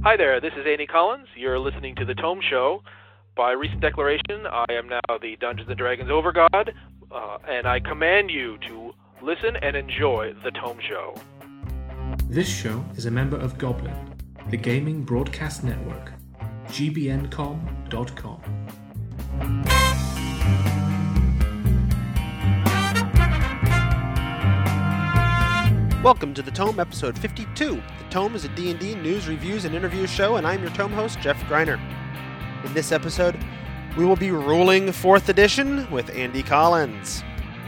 Hi there, this is Andy Collins. You're listening to The Tome Show. By recent declaration, I am now the Dungeons & Dragons Overgod, and I command you to listen and enjoy The Tome Show. This show is a member of Goblin, the gaming broadcast network, gbncom.com. Welcome to The Tome, episode 52. The Tome is a D&D news, reviews, and interviews show, and I'm your Tome host, Jeff Greiner. In this episode, we will be ruling 4th edition with Andy Collins.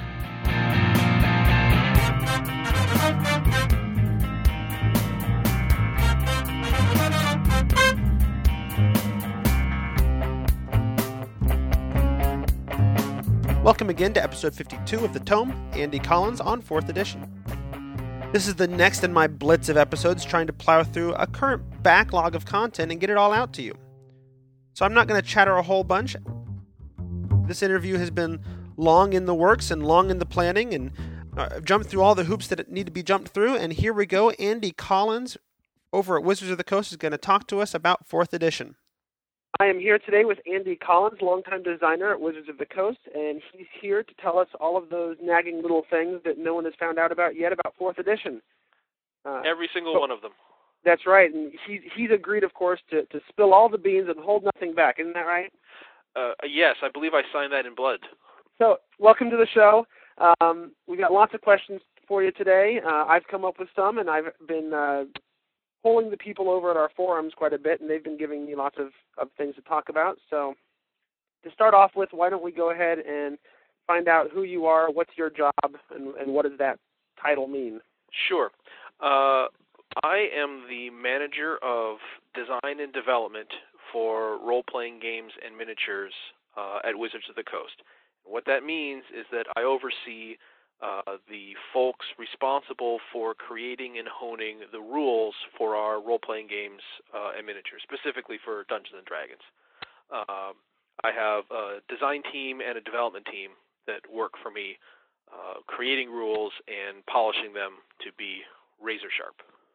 Welcome again to episode 52 of The Tome, Andy Collins on 4th edition. This is the next in my blitz of episodes trying to plow through a current backlog of content and get it all out to you. So I'm not going to chatter a whole bunch. This interview has been long in the works and long in the planning, and I've jumped through all the hoops that need to be jumped through, and here we go. Andy Collins over at Wizards of the Coast is going to talk to us about 4th edition. I am here today with Andy Collins, longtime designer at Wizards of the Coast, and he's here to tell us all of those nagging little things that no one has found out about yet about 4th edition. Every single one of them. That's right, and he's agreed, of course, to spill all the beans and hold nothing back. Isn't that right? Yes, I believe I signed that in blood. So, welcome to the show. We've got lots of questions for you today. I've come up with some, and I've been polling the people over at our forums quite a bit, and they've been giving me lots of things to talk about. So to start off with, why don't we go ahead and find out who you are, what's your job, and what does that title mean? Sure. I am the manager of design and development for role-playing games and miniatures at Wizards of the Coast. What that means is that I oversee the folks responsible for creating and honing the rules for our role-playing games and miniatures, specifically for Dungeons & Dragons. I have a design team and a development team that work for me, creating rules and polishing them to be razor sharp.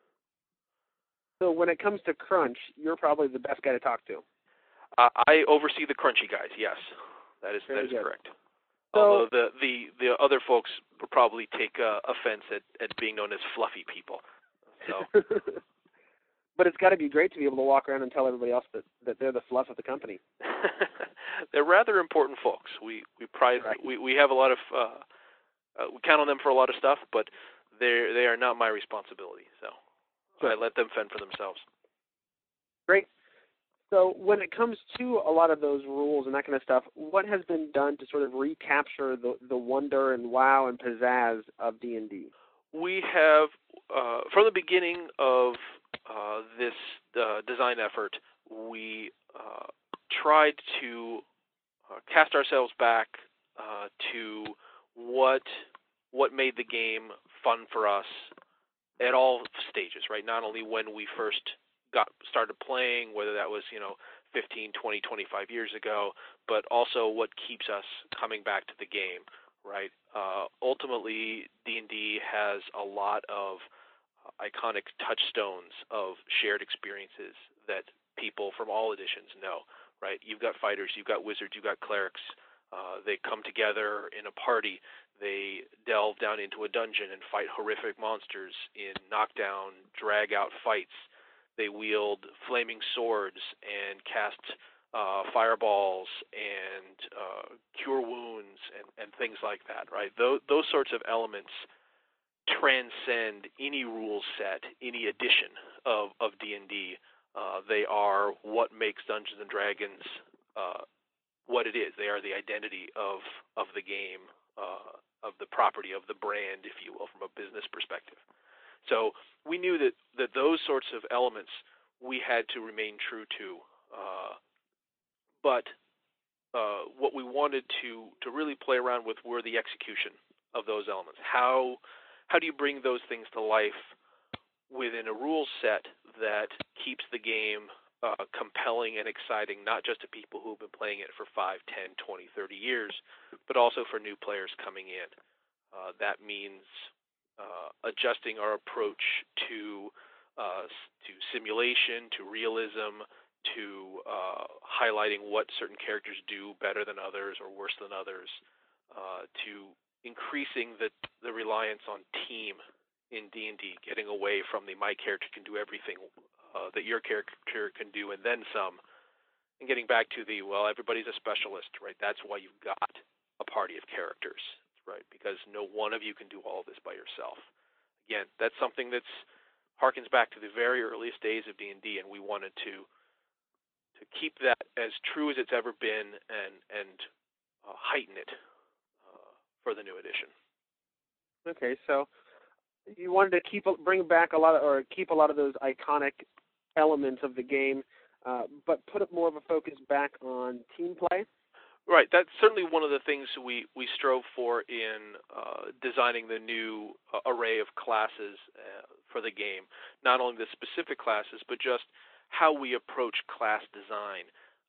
So when it comes to crunch, you're probably the best guy to talk to. I oversee the crunchy guys, yes. That is correct. So, although the other folks would probably take offense at being known as fluffy people. So. But it's got to be great to be able to walk around and tell everybody else that they're the fluff of the company. They're rather important folks. We have a lot of we count on them for a lot of stuff, but they are not my responsibility. So sure. I let them fend for themselves. Great. So when it comes to a lot of those rules and that kind of stuff, what has been done to sort of recapture the wonder and wow and pizzazz of D&D? We have, from the beginning of this design effort, we tried to cast ourselves back to what made the game fun for us at all stages, right? Not only when we first started playing, whether that was 15, 20, 25 years ago, but also what keeps us coming back to the game, right? Ultimately, D&D has a lot of iconic touchstones of shared experiences that people from all editions know, right? You've got fighters, you've got wizards, you've got clerics. They come together in a party. They delve down into a dungeon and fight horrific monsters in knockdown, drag-out fights. They wield flaming swords and cast fireballs and cure wounds and things like that, right? Those sorts of elements transcend any rule set, any edition of D&D. They are what makes Dungeons & Dragons what it is. They are the identity of the game, of the property, of the brand, if you will, from a business perspective. So we knew that those sorts of elements we had to remain true to. But what we wanted to really play around with were the execution of those elements. How do you bring those things to life within a rule set that keeps the game compelling and exciting, not just to people who've been playing it for 5, 10, 20, 30 years, but also for new players coming in. That means adjusting our approach to to simulation, to realism, to highlighting what certain characters do better than others or worse than others, to increasing the reliance on team in D&D, getting away from the my character can do everything that your character can do and then some, and getting back to the, well, everybody's a specialist, right? That's why you've got a party of characters, right? Because no one of you can do all of this by yourself. Again, that's something that's harkens back to the very earliest days of D&D, and we wanted to keep that as true as it's ever been and heighten it for the new edition. Okay, so you wanted to bring back a lot of those iconic elements of the game, but put more of a focus back on team play. Right, that's certainly one of the things we strove for in designing the new array of classes for the game. Not only the specific classes, but just how we approach class design.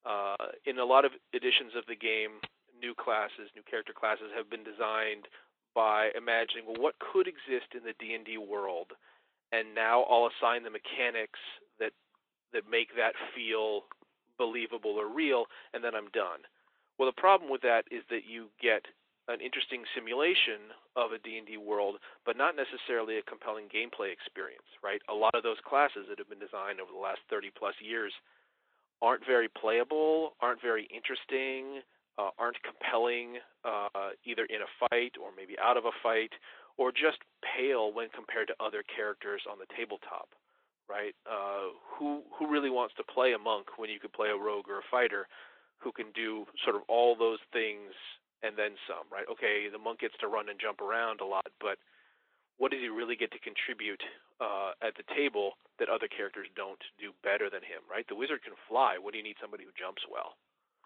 In a lot of editions of the game, new character classes have been designed by imagining, well, what could exist in the D&D world, and now I'll assign the mechanics that make that feel believable or real, and then I'm done. Well, the problem with that is that you get an interesting simulation of a D&D world, but not necessarily a compelling gameplay experience, right? A lot of those classes that have been designed over the last 30-plus years aren't very playable, aren't very interesting, aren't compelling either in a fight or maybe out of a fight, or just pale when compared to other characters on the tabletop, right? Who really wants to play a monk when you could play a rogue or a fighter who can do sort of all those things and then some, right? Okay, the monk gets to run and jump around a lot, but what does he really get to contribute at the table that other characters don't do better than him, right? The wizard can fly. What do you need somebody who jumps well?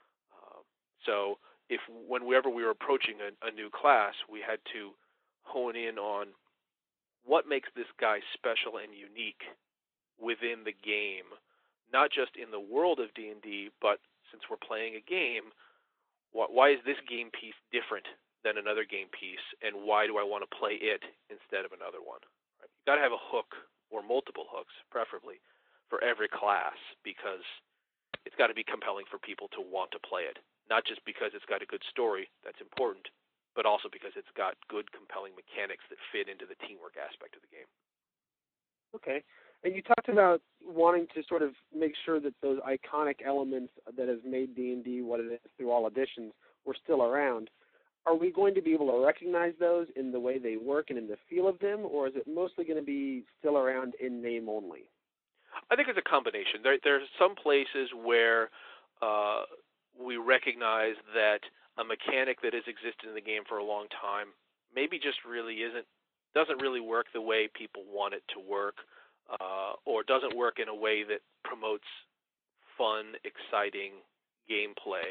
So whenever we were approaching a new class, we had to hone in on what makes this guy special and unique within the game, not just in the world of D&D, but since we're playing a game, why is this game piece different than another game piece, and why do I want to play it instead of another one? Right? You've got to have a hook, or multiple hooks, preferably, for every class, because it's got to be compelling for people to want to play it. Not just because it's got a good story, that's important, but also because it's got good, compelling mechanics that fit into the teamwork aspect of the game. Okay. And you talked about wanting to sort of make sure that those iconic elements that have made D&D what it is through all editions were still around. Are we going to be able to recognize those in the way they work and in the feel of them, or is it mostly going to be still around in name only? I think it's a combination. There's some places where we recognize that a mechanic that has existed in the game for a long time maybe just really doesn't really work the way people want it to work, or doesn't work in a way that promotes fun, exciting gameplay.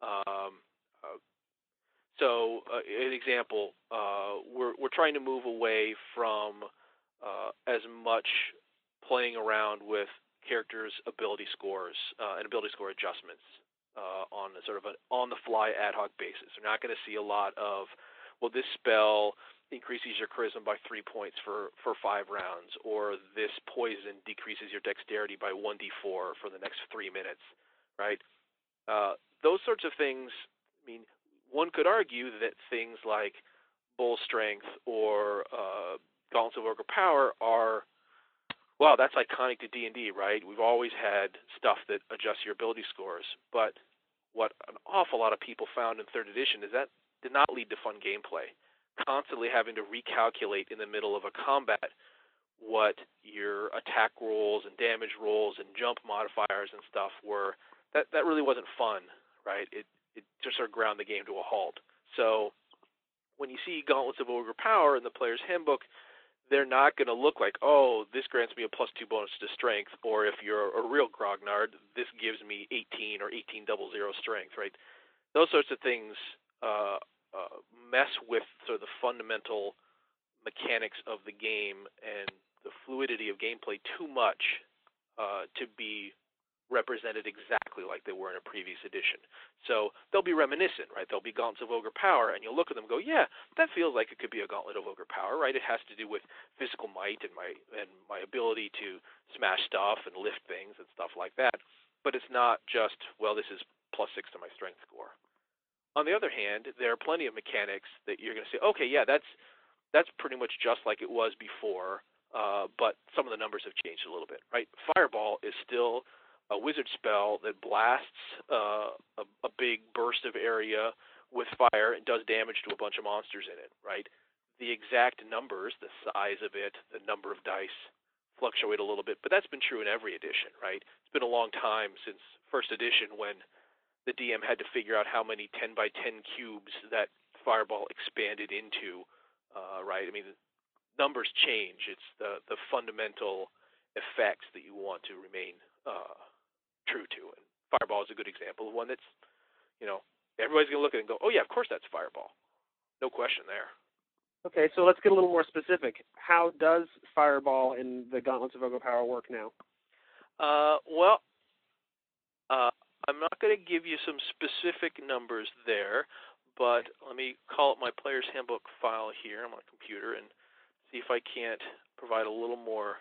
So, an example, we're trying to move away from as much playing around with characters' ability scores and ability score adjustments on a sort of an on-the-fly ad hoc basis. We're not going to see a lot of, well, this spell increases your charisma by 3 points for 5 rounds, or this poison decreases your dexterity by 1d4 for the next 3 minutes, right? Those sorts of things, I mean, one could argue that things like Bull Strength or Gauntlets of Ogre Power are, well, that's iconic to D&D, right? We've always had stuff that adjusts your ability scores, but what an awful lot of people found in 3rd edition is that did not lead to fun gameplay. Constantly having to recalculate in the middle of a combat what your attack rolls and damage rolls and jump modifiers and stuff were, that really wasn't fun, right? It just sort of ground the game to a halt. So when you see Gauntlets of Ogre Power in the player's handbook, they're not going to look like, oh, this grants me a +2 bonus to strength, or if you're a real grognard, this gives me 18 or 18 00 strength, right? Those sorts of things mess with sort of the fundamental mechanics of the game and the fluidity of gameplay too much to be represented exactly like they were in a previous edition. So they'll be reminiscent, right? They'll be Gauntlets of Ogre Power, and you'll look at them and go, yeah, that feels like it could be a Gauntlet of Ogre Power, right? It has to do with physical might height and my ability to smash stuff and lift things and stuff like that. But it's not just, well, this is +6 to my strength score. On the other hand, there are plenty of mechanics that you're going to say, okay, yeah, that's pretty much just like it was before, but some of the numbers have changed a little bit, right? Fireball is still a wizard spell that blasts a big burst of area with fire and does damage to a bunch of monsters in it, right? The exact numbers, the size of it, the number of dice fluctuate a little bit, but that's been true in every edition, right? It's been a long time since first edition when the DM had to figure out how many 10 by 10 cubes that Fireball expanded into, right? I mean, numbers change. It's the fundamental effects that you want to remain true to. And Fireball is a good example of one that's, everybody's going to look at it and go, oh, yeah, of course that's Fireball. No question there. Okay, so let's get a little more specific. How does Fireball in the Gauntlets of Ogopower work now? I'm not going to give you some specific numbers there, but let me call up my Player's Handbook file here on my computer and see if I can't provide a little more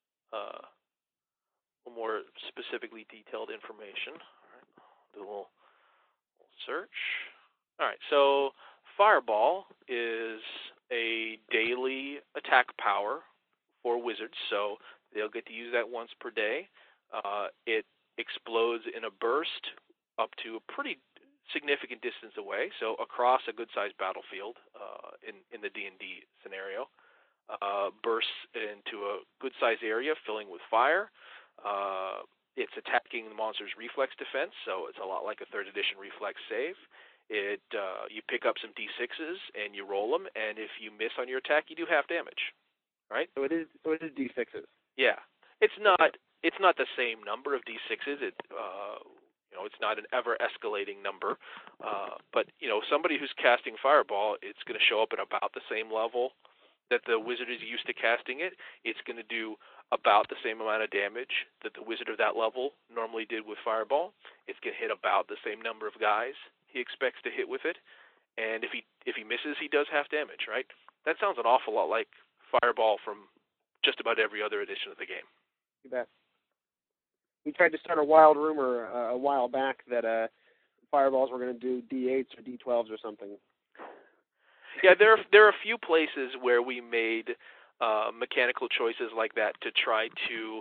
specifically detailed information. All right, do a little search. All right, so Fireball is a daily attack power for wizards, so they'll get to use that once per day. It explodes in a burst up to a pretty significant distance away, so across a good-sized battlefield in the D&D scenario. Bursts into a good-sized area filling with fire. It's attacking the monster's reflex defense, so it's a lot like a 3rd edition reflex save. You pick up some D6s and you roll them, and if you miss on your attack, you do half damage. Right? So it is D6s. Yeah, it's not the same number of D6s. It's not an ever escalating number. But somebody who's casting Fireball, it's going to show up at about the same level that the wizard is used to casting it. It's going to do about the same amount of damage that the wizard of that level normally did with Fireball. It's going to hit about the same number of guys he expects to hit with it. And if he misses, he does half damage, right? That sounds an awful lot like Fireball from just about every other edition of the game. You bet. We tried to start a wild rumor a while back that Fireballs were going to do D8s or D12s or something. Yeah, there are a few places where we made mechanical choices like that to try to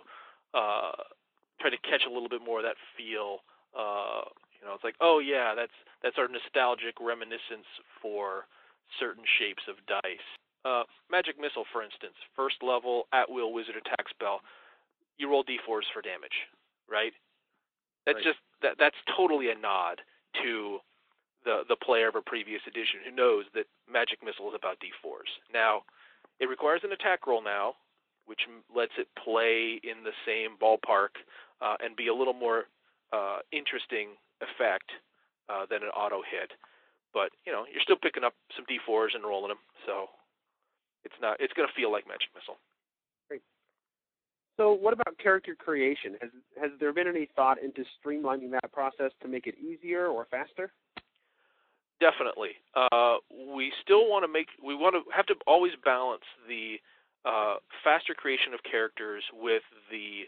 catch a little bit more of that feel. It's like, oh yeah, that's our nostalgic reminiscence for certain shapes of dice. Magic Missile, for instance, 1st level at-will wizard attack spell. You roll D4s for damage, right? That's right. That's totally a nod to the player of a previous edition who knows that Magic Missile is about D4s. Now, it requires an attack roll now, which lets it play in the same ballpark and be a little more interesting effect than an auto hit. But you're still picking up some D4s and rolling them, so it's going to feel like Magic Missile. Great. So, what about character creation? Has there been any thought into streamlining that process to make it easier or faster? Definitely. We still want to have to always balance the faster creation of characters with the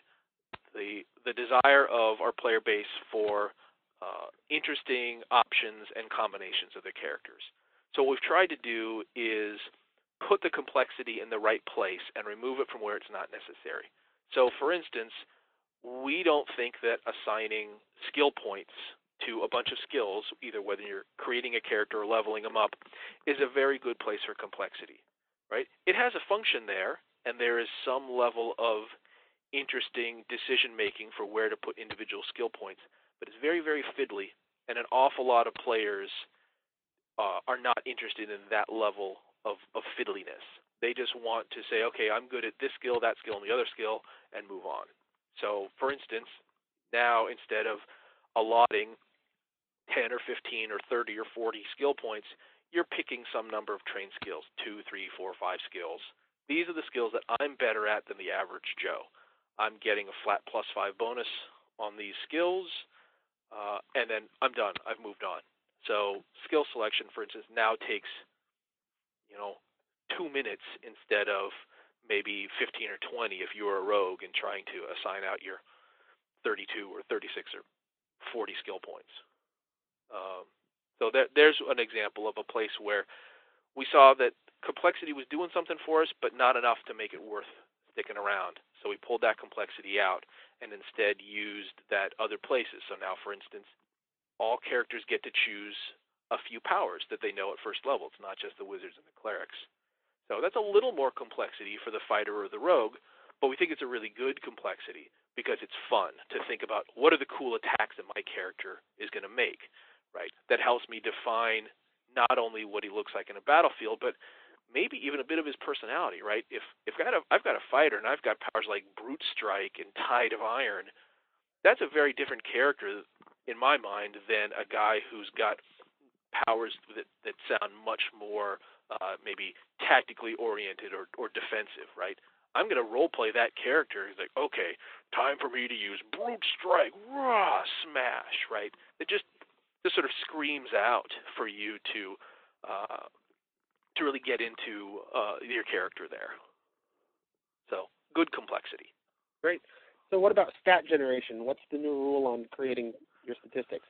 desire of our player base for interesting options and combinations of their characters. So what we've tried to do is put the complexity in the right place and remove it from where it's not necessary. So, for instance, we don't think that assigning skill points to a bunch of skills, either whether you're creating a character or leveling them up, is a very good place for complexity, right? It has a function there, and there is some level of interesting decision-making for where to put individual skill points, but it's very, very fiddly, and an awful lot of players are not interested in that level of fiddliness. They just want to say, okay, I'm good at this skill, that skill, and the other skill, and move on. So, for instance, now instead of allotting 10 or 15 or 30 or 40 skill points, you're picking some number of trained skills, 2, 3, 4, 5 skills. These are the skills that I'm better at than the average Joe. I'm getting a flat +5 bonus on these skills, and then I'm done. I've moved on. So skill selection, for instance, now takes 2 minutes instead of maybe 15 or 20 if you were a rogue and trying to assign out your 32 or 36 or 40 skill points. So there's an example of a place where we saw that complexity was doing something for us, but not enough to make it worth sticking around. So we pulled that complexity out and instead used that other places. So now, for instance, all characters get to choose a few powers that they know at first level. It's not just the wizards and the clerics. So that's a little more complexity for the fighter or the rogue, but we think it's a really good complexity because it's fun to think about what are the cool attacks that my character is going to make, right? That helps me define not only what he looks like in a battlefield, but maybe even a bit of his personality, right? If I've got a fighter and I've got powers like Brute Strike and Tide of Iron, that's a very different character in my mind than a guy who's got powers that sound much more maybe tactically oriented or defensive, right? I'm going to role-play that character. He's like, okay, time for me to use Brute Strike, raw smash, right? It just sort of screams out for you to really get into your character there. So, good complexity. Great. So what about stat generation? What's the new rule on creating your statistics?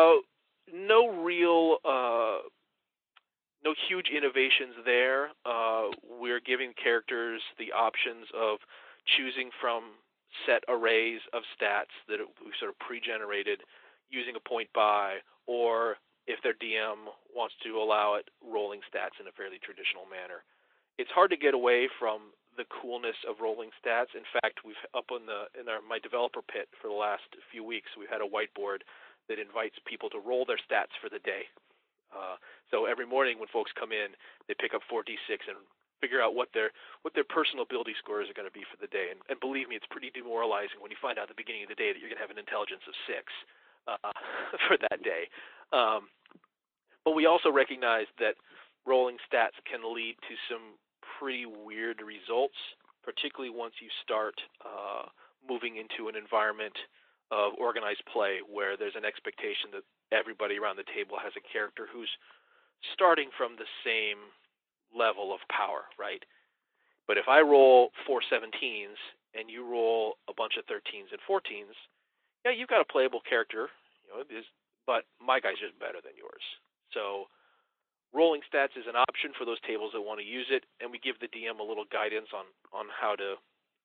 No huge innovations there. We're giving characters the options of choosing from set arrays of stats that we've sort of pre-generated using a point buy, or if their DM wants to allow it, rolling stats in a fairly traditional manner. It's hard to get away from the coolness of rolling stats. In fact, we've up in my developer pit for the last few weeks, we've had a whiteboard that invites people to roll their stats for the day. So every morning when folks come in, they pick up 4d6 and figure out what their personal ability scores are going to be for the day. And believe me, it's pretty demoralizing when you find out at the beginning of the day that you're going to have an intelligence of 6 for that day. But we also recognize that rolling stats can lead to some pretty weird results, particularly once you start moving into an environment of organized play where there's an expectation that everybody around the table has a character who's starting from the same level of power, right? But if I roll 4 17s and you roll a bunch of 13s and 14s, yeah, you've got a playable character, but my guy's just better than yours. So rolling stats is an option for those tables that want to use it, and we give the DM a little guidance on how to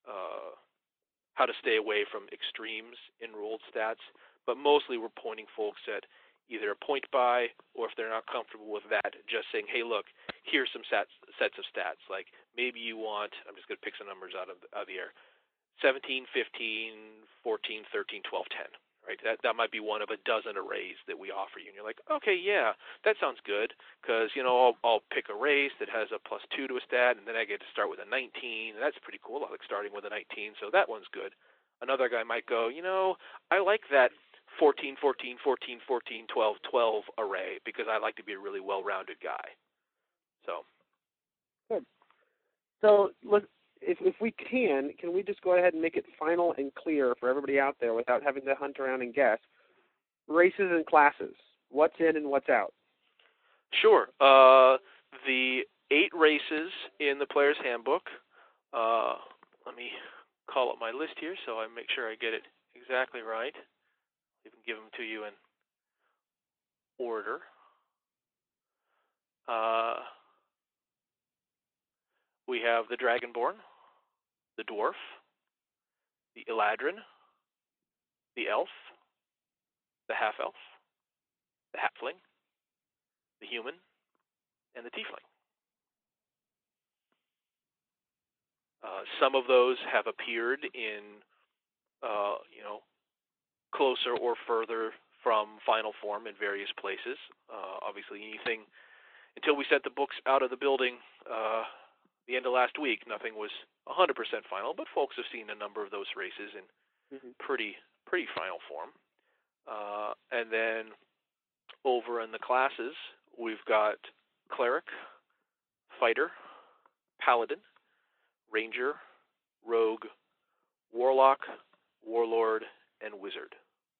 stay away from extremes in rolled stats. But mostly we're pointing folks at either a point buy, or if they're not comfortable with that, just saying, hey, look, here's some sets of stats. Like maybe you want, I'm just going to pick some numbers out of the air, 17, 15, 14, 13, 12, 10. Right? That might be one of a dozen arrays that we offer you. And you're like, okay, yeah, that sounds good, because I'll pick a race that has a +2 to a stat, and then I get to start with a 19. And that's pretty cool. I like starting with a 19, so that one's good. Another guy might go, I like that 14, 14, 14, 14, 12, 12 array because I like to be a really well-rounded guy. So. Good. So if we can we just go ahead and make it final and clear for everybody out there without having to hunt around and guess? Races and classes. What's in and what's out? Sure. The 8 races in the Player's Handbook. Let me call up my list here so I make sure I get it exactly right. Even give them to you in order. We have the Dragonborn, the Dwarf, the Eladrin, the Elf, the Half-Elf, the Halfling, the Human, and the Tiefling. Some of those have appeared in, closer or further from final form in various places. Obviously, anything until we sent the books out of the building the end of last week, nothing was 100% final, but folks have seen a number of those races in pretty final form. And then over in the classes, we've got Cleric, Fighter, Paladin, Ranger, Rogue, Warlock, Warlord, and Wizard.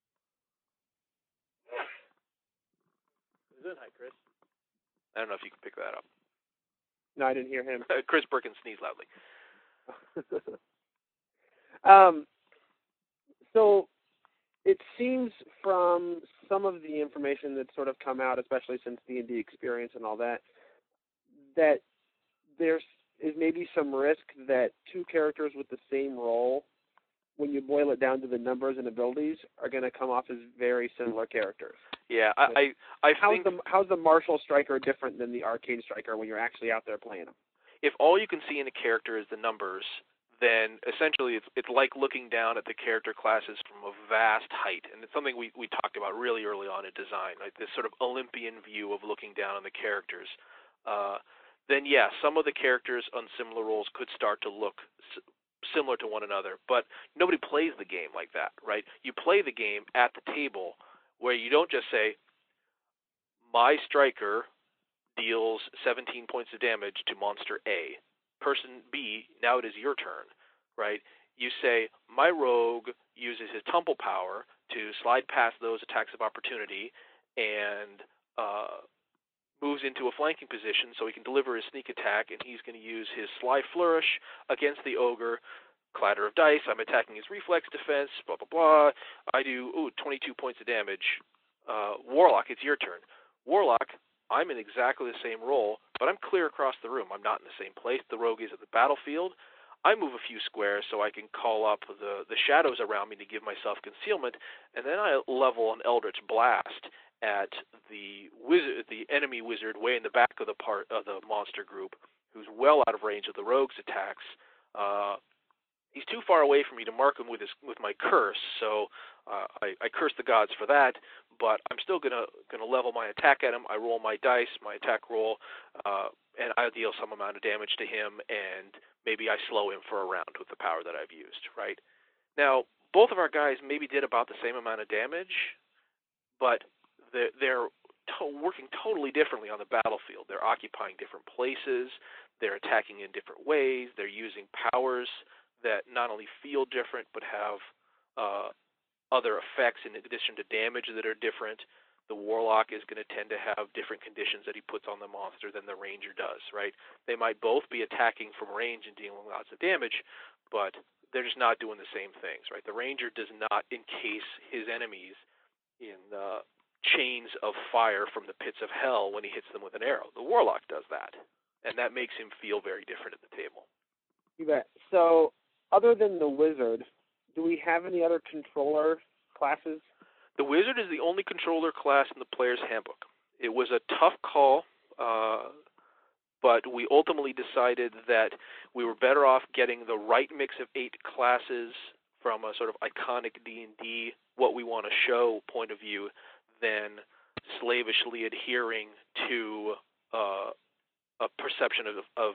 Hi, Chris. I don't know if you can pick that up. No, I didn't hear him. Chris Perkins sneezed loudly. So it seems from some of the information that's sort of come out, especially since D&D experience and all that, that there is maybe some risk that two characters with the same role, when you boil it down to the numbers and abilities, are going to come off as very similar characters. Yeah, I think how's the martial striker different than the arcane striker when you're actually out there playing them? if all you can see in a character is the numbers, then essentially it's like looking down at the character classes from a vast height, and it's something we talked about really early on in design, like this sort of Olympian view of looking down on the characters. Then yeah, some of the characters on similar roles could start to look similar to one another, but nobody plays the game like that, right? You play the game at the table where you don't just say, my striker deals 17 points of damage to monster A. Person B, now it is your turn, right? You say, my rogue uses his tumble power to slide past those attacks of opportunity and moves into a flanking position so he can deliver his sneak attack, and he's going to use his sly flourish against the ogre. Clatter of dice, I'm attacking his reflex defense, blah, blah, blah. I do 22 points of damage. Warlock, it's your turn. Warlock, I'm in exactly the same role, but I'm clear across the room. I'm not in the same place. The rogue is at the battlefield. I move a few squares so I can call up the shadows around me to give myself concealment, and then I level an Eldritch Blast at the enemy wizard way in the back of the monster group, who's well out of range of the rogue's attacks. He's too far away for me to mark him with my curse, so I curse the gods for that. But I'm still gonna level my attack at him. I roll my dice, my attack roll, and I deal some amount of damage to him, and maybe I slow him for a round with the power that I've used. Right now, both of our guys maybe did about the same amount of damage, but they're working totally differently on the battlefield. They're occupying different places. They're attacking in different ways. They're using powers that not only feel different but have other effects in addition to damage that are different. The Warlock is going to tend to have different conditions that he puts on the monster than the Ranger does, right? They might both be attacking from range and dealing lots of damage, but they're just not doing the same things, right? The Ranger does not encase his enemies in chains of fire from the pits of hell when he hits them with an arrow. The Warlock does that, and that makes him feel very different at the table. You bet. So, other than the wizard, do we have any other controller classes? The wizard is the only controller class in the player's handbook. It was a tough call, but we ultimately decided that we were better off getting the right mix of 8 classes from a sort of iconic D&D, what we want to show point of view, than slavishly adhering to a perception of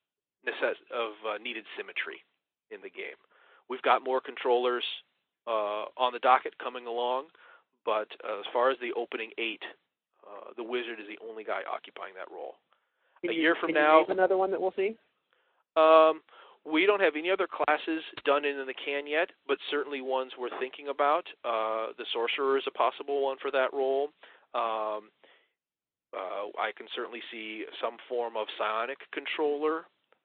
needed symmetry in the game. We've got more controllers on the docket coming along, but as far as the opening 8, the wizard is the only guy occupying that role. Can a year from you now, name another one that we'll see? We don't have any other classes done in the can yet, but certainly ones we're thinking about. The sorcerer is a possible one for that role. I can certainly see some form of psionic controller.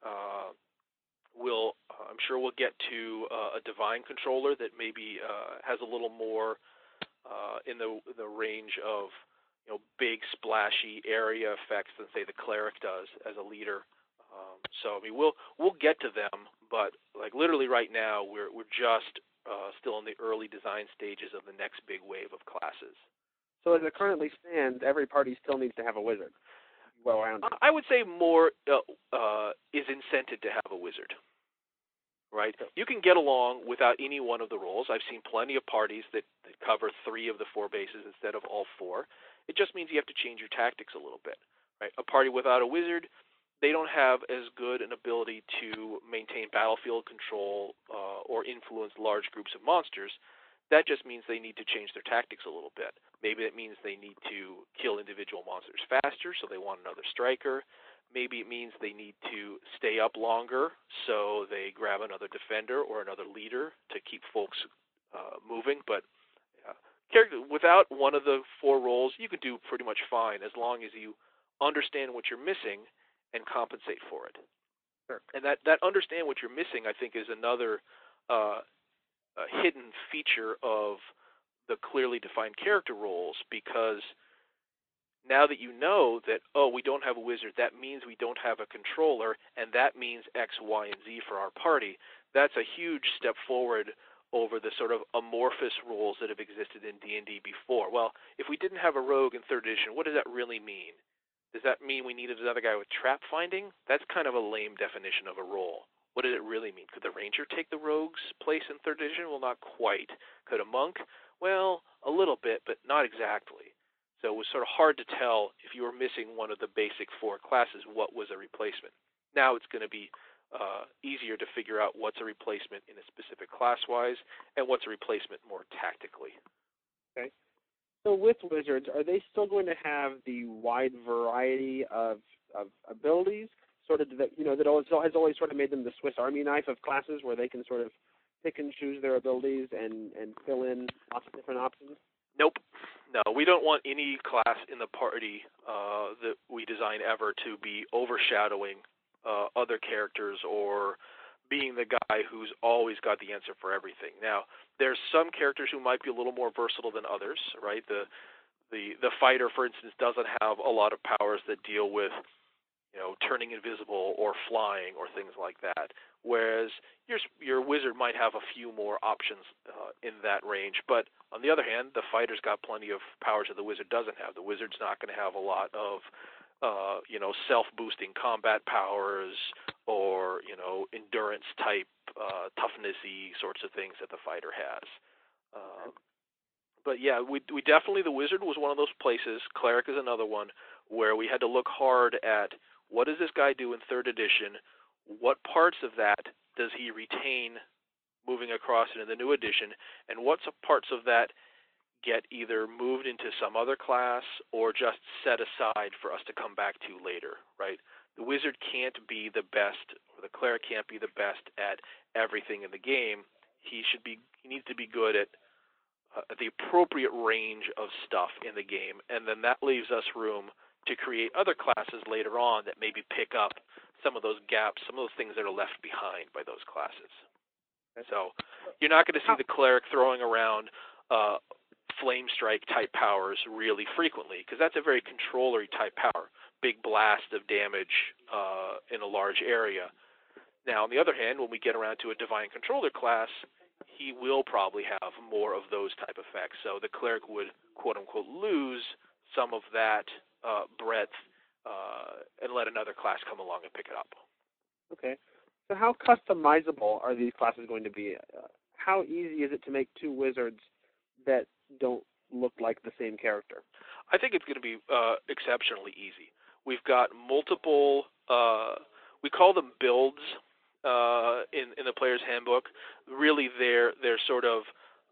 I'm sure we'll get to a divine controller that maybe has a little more in the range of big splashy area effects than say the cleric does as a leader. So I mean we'll get to them, but like literally right now we're just still in the early design stages of the next big wave of classes. So as it currently stands, every party still needs to have a wizard. Well-rounded. I would say more is incented to have a wizard. Right? You can get along without any one of the roles. I've seen plenty of parties that cover 3 of the 4 bases instead of all 4. It just means you have to change your tactics a little bit. Right? A party without a wizard, they don't have as good an ability to maintain battlefield control or influence large groups of monsters. That just means they need to change their tactics a little bit. Maybe it means they need to kill individual monsters faster, so they want another striker. Maybe it means they need to stay up longer, so they grab another defender or another leader to keep folks moving. But without one of the 4 roles, you can do pretty much fine as long as you understand what you're missing and compensate for it. Sure. And that understand what you're missing, I think, is another hidden feature of the clearly defined character roles, because now that you know that, oh, we don't have a wizard, that means we don't have a controller, and that means X, Y, and Z for our party. That's a huge step forward over the sort of amorphous roles that have existed in D&D before. Well, if we didn't have a rogue in 3rd edition, what does that really mean? Does that mean we needed another guy with trap finding? That's kind of a lame definition of a role. What did it really mean? Could the ranger take the rogue's place in 3rd edition? Well, not quite. Could a monk? Well, a little bit, but not exactly. So it was sort of hard to tell if you were missing one of the basic 4 classes, what was a replacement. Now it's going to be easier to figure out what's a replacement in a specific class-wise and what's a replacement more tactically. Okay. So with wizards, are they still going to have the wide variety of abilities, sort of that has always sort of made them the Swiss Army knife of classes, where they can sort of pick and choose their abilities and fill in lots of different options? Nope. No, we don't want any class in the party that we design ever to be overshadowing other characters or being the guy who's always got the answer for everything. Now, there's some characters who might be a little more versatile than others, right? The fighter, for instance, doesn't have a lot of powers that deal with, turning invisible or flying or things like that. Whereas your wizard might have a few more options in that range. But on the other hand, the fighter's got plenty of powers that the wizard doesn't have. The wizard's not going to have a lot of self-boosting combat powers or, endurance-type, toughness-y sorts of things that the fighter has. But yeah, we definitely, the wizard was one of those places, cleric is another one, where we had to look hard at what does this guy do in 3rd edition, what parts of that does he retain moving across into the new edition, and what parts of that get either moved into some other class or just set aside for us to come back to later, right? The wizard can't be the best, or the cleric can't be the best at everything in the game. He needs to be good at the appropriate range of stuff in the game, and then that leaves us room to create other classes later on that maybe pick up some of those gaps, some of those things that are left behind by those classes. So you're not going to see the cleric throwing around flame strike type powers really frequently, because that's a very controllery type power, big blast of damage in a large area. Now, on the other hand, when we get around to a divine controller class, he will probably have more of those type effects. So the cleric would, quote unquote, lose some of that breadth and let another class come along and pick it up. Okay. So how customizable are these classes going to be? How easy is it to make 2 wizards that don't look like the same character? I think it's going to be exceptionally easy. We've got multiple, we call them builds in the player's handbook. Really, they're sort of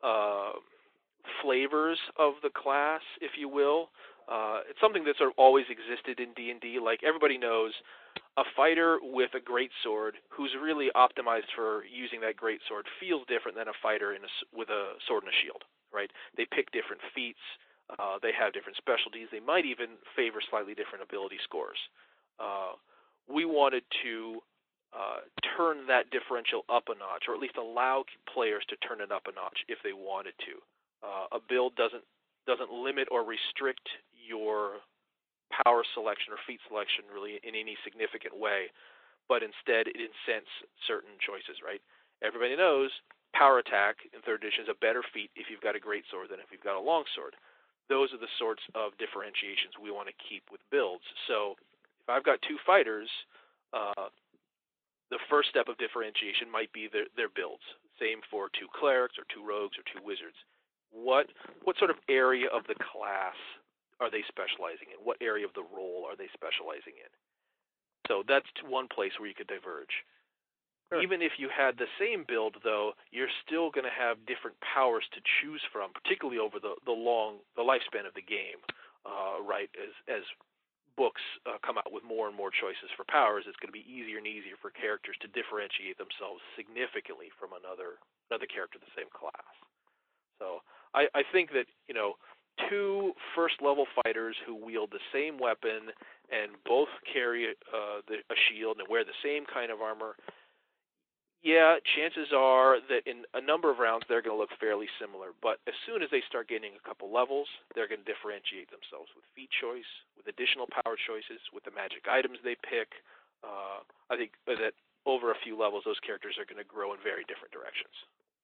flavors of the class, if you will. It's something that sort of always existed in D&D. Like everybody knows, a fighter with a greatsword who's really optimized for using that greatsword feels different than a fighter with a sword and a shield, right? They pick different feats. They have different specialties. They might even favor slightly different ability scores. We wanted to turn that differential up a notch, or at least allow players to turn it up a notch if they wanted to. A build doesn't limit or restrict your power selection or feat selection really in any significant way, but instead it incents certain choices, right? Everybody knows power attack in 3rd edition is a better feat if you've got a greatsword than if you've got a longsword. Those are the sorts of differentiations we want to keep with builds. So if I've got 2 fighters, the first step of differentiation might be their builds. Same for 2 clerics or 2 rogues or 2 wizards. What sort of area of the class are they specializing in? What area of the role are they specializing in? So that's one place where you could diverge. Sure. Even if you had the same build, though, you're still going to have different powers to choose from, particularly over the lifespan of the game, right? As books come out with more and more choices for powers, it's going to be easier and easier for characters to differentiate themselves significantly from another character of the same class. So I think that, 2 first-level fighters who wield the same weapon and both carry a shield and wear the same kind of armor, yeah, chances are that in a number of rounds they're going to look fairly similar. But as soon as they start getting a couple levels, they're going to differentiate themselves with feat choice, with additional power choices, with the magic items they pick. I think that over a few levels, those characters are going to grow in very different directions.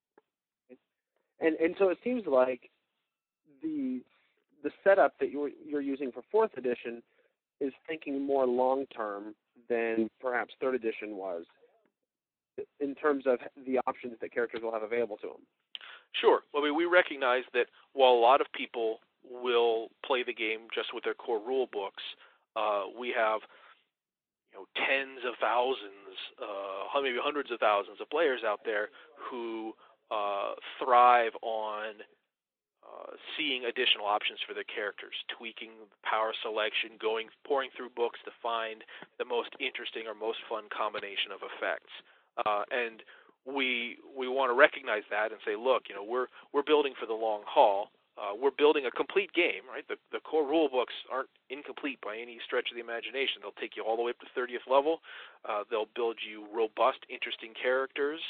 And so it seems like the setup that you're using for 4th edition is thinking more long term than perhaps 3rd edition was, in terms of the options that characters will have available to them. Sure. Well, we recognize that while a lot of people will play the game just with their core rule books, we have tens of thousands, maybe hundreds of thousands of players out there who thrive on seeing additional options for their characters, tweaking power selection, pouring through books to find the most interesting or most fun combination of effects. And we want to recognize that and say, look, we're building for the long haul. We're building a complete game, right? The core rule books aren't incomplete by any stretch of the imagination. They'll take you all the way up to 30th level. They'll build you robust, interesting characters.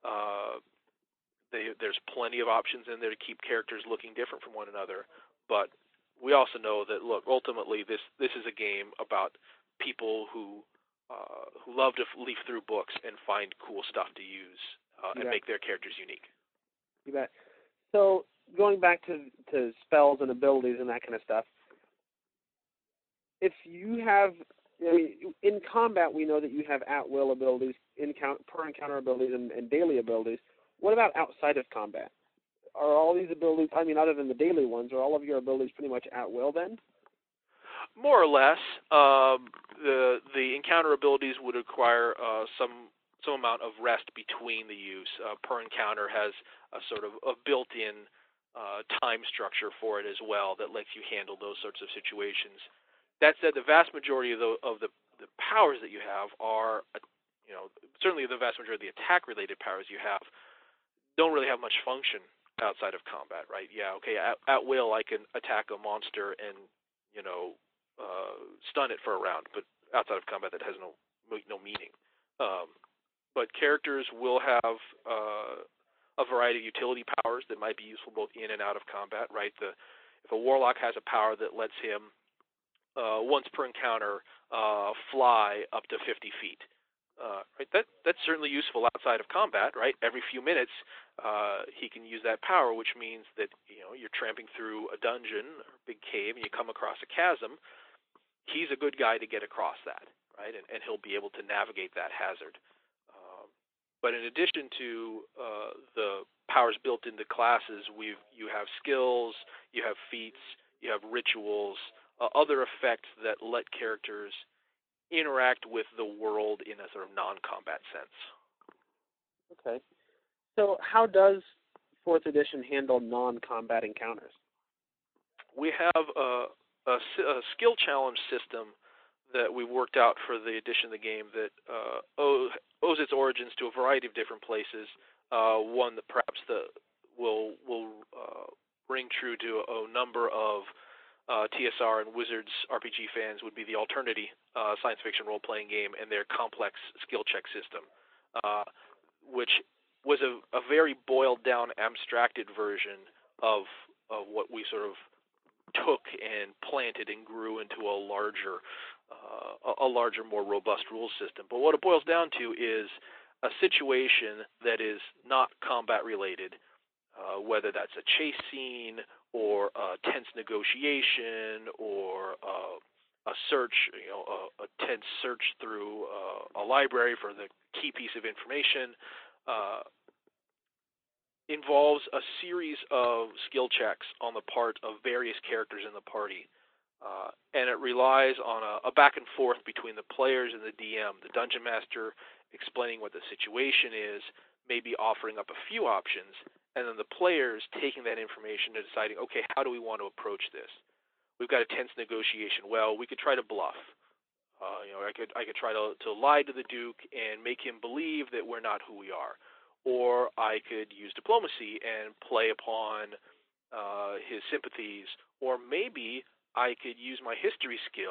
There's plenty of options in there to keep characters looking different from one another. But we also know that, look, ultimately this is a game about people who love to leaf through books and find cool stuff to use and make their characters unique. You bet. So going back to spells and abilities and that kind of stuff, if you have, in combat we know that you have at-will abilities, per encounter abilities, and daily abilities. What about outside of combat? Are all these abilities, other than the daily ones, are all of your abilities pretty much at-will then? More or less. The encounter abilities would require some amount of rest between the use. Per encounter has a sort of a built-in time structure for it as well that lets you handle those sorts of situations. That said, the vast majority of the powers that you have are, certainly the vast majority of the attack-related powers you have don't really have much function outside of combat, right? Yeah, okay, at will I can attack a monster and, stun it for a round, but outside of combat that has no meaning. But characters will have a variety of utility powers that might be useful both in and out of combat, right? If a warlock has a power that lets him once per encounter fly up to 50 feet, right? That's certainly useful outside of combat, right? Every few minutes he can use that power, which means that you're tramping through a dungeon or a big cave and you come across a chasm. He's a good guy to get across that, right? And he'll be able to navigate that hazard. But in addition to the powers built into classes, you have skills, you have feats, you have rituals, other effects that let characters interact with the world in a sort of non-combat sense. Okay. So how does 4th edition handle non-combat encounters? We have a skill challenge system that we worked out for the edition of the game that owes its origins to a variety of different places. One that perhaps will ring true to a number of TSR and Wizards RPG fans would be the Alternity science fiction role-playing game and their complex skill check system, which was a very boiled-down, abstracted version of what we sort of took and planted and grew into a larger, more robust rules system. But what it boils down to is a situation that is not combat-related, whether that's a chase scene or a tense negotiation or a search, a tense search through a library for the key piece of information, involves a series of skill checks on the part of various characters in the party. And it relies on a back and forth between the players and the DM, the Dungeon Master explaining what the situation is, maybe offering up a few options, and then the players taking that information and deciding, okay, how do we want to approach this? We've got a tense negotiation. Well, we could try to bluff. I could try to lie to the Duke and make him believe that we're not who we are. Or I could use diplomacy and play upon his sympathies. Or maybe I could use my history skill